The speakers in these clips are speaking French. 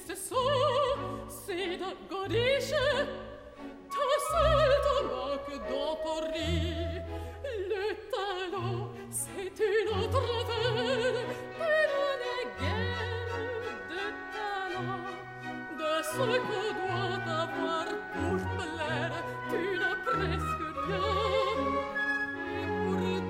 juste ça, c'est de godiche. Ta seule te manque dans ton riz. Le talent, c'est une autre affaire. Tu n'as guère de talent. De ce qu'on doit avoir pour plaire, tu n'as presque rien. Et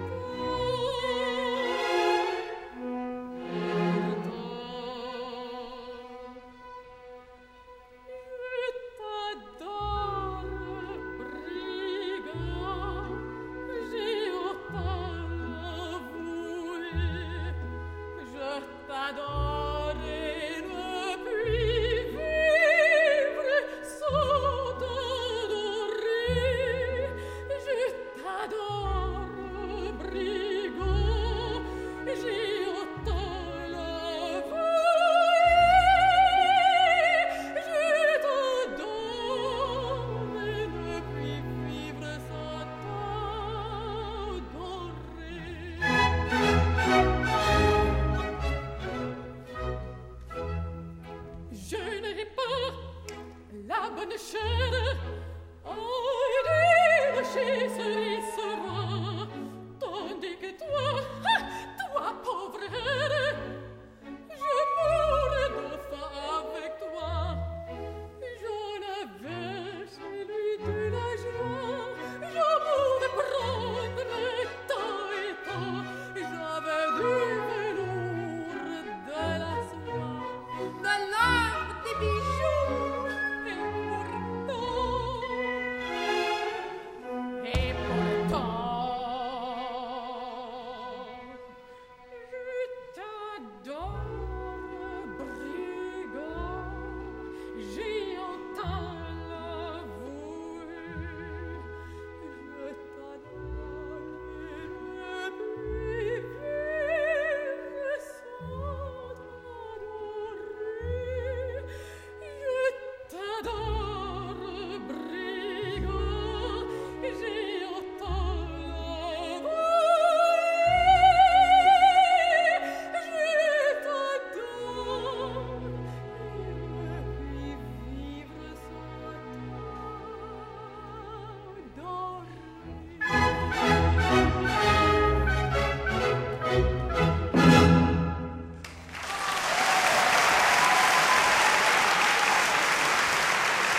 t'adore et ne puis vivre sans t'adorer. Je t'adore, brigand, j'ai autant l'avouer. Je t'adore et ne puis vivre sans t'adorer. Je n'ai pas la bonne chair, oh, d'une chez cerise rare.